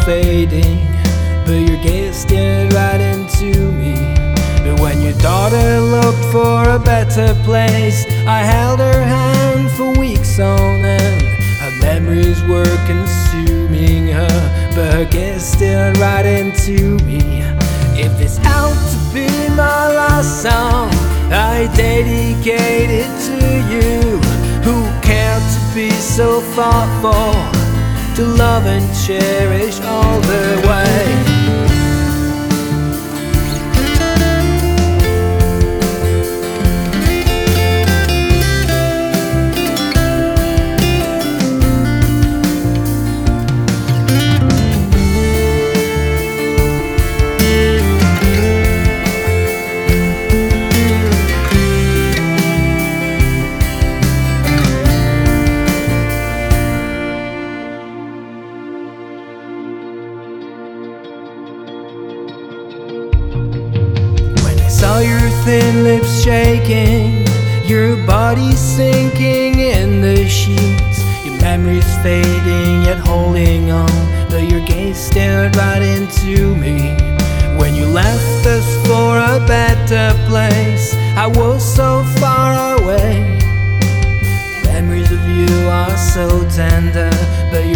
fading, but your gaze stared right into me. But when your daughter looked for a better place, I held her hand for weeks on end. Her memories were consuming her, but her gaze stared right into me. If it's out to be my last song, I dedicate it to you, who cared to be so thoughtful, to love and cherish all the way. Saw your thin lips shaking, your body sinking in the sheets, your memories fading yet holding on, but your gaze stared right into me. When you left us for a better place, I was so far away. Memories of you are so tender, but